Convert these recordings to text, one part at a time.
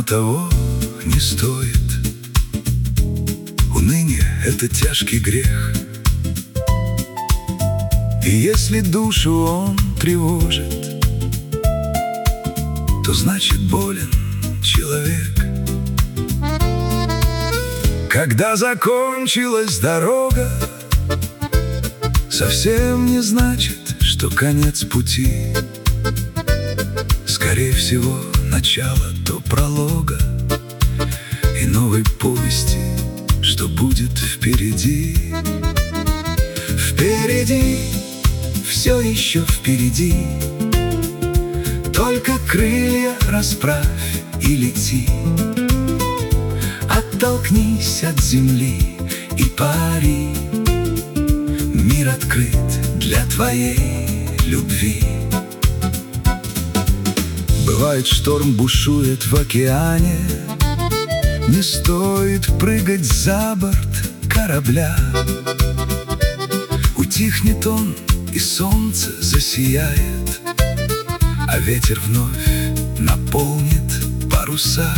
оно того не стоит. Уныние — это тяжкий грех, и если душу он тревожит, то значит болен человек. Когда закончилась дорога, совсем не значит, что конец пути. Скорее всего, начало то пролога и новой повести, что будет впереди. Впереди, все еще впереди. Только крылья расправь и лети. Оттолкнись от земли и пари. Мир открыт для твоей любви. Бывает, шторм бушует в океане, не стоит прыгать за борт корабля. Утихнет он, и солнце засияет, а ветер вновь наполнит паруса.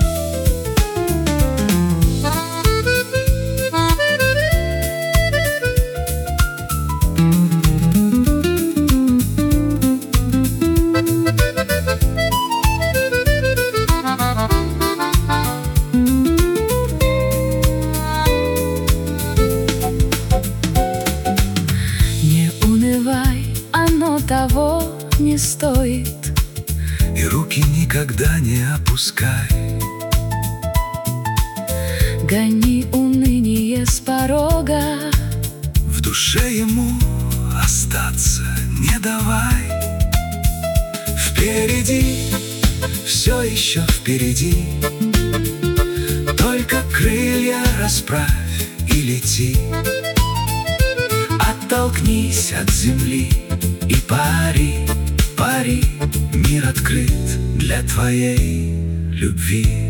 Оно того не стоит, и руки никогда не опускай. Гони уныние с порога, в душе ему остаться не давай. Впереди, все еще впереди. Только крылья расправь и лети. Оттолкнись от земли и пари, пари. Мир открыт для твоей любви.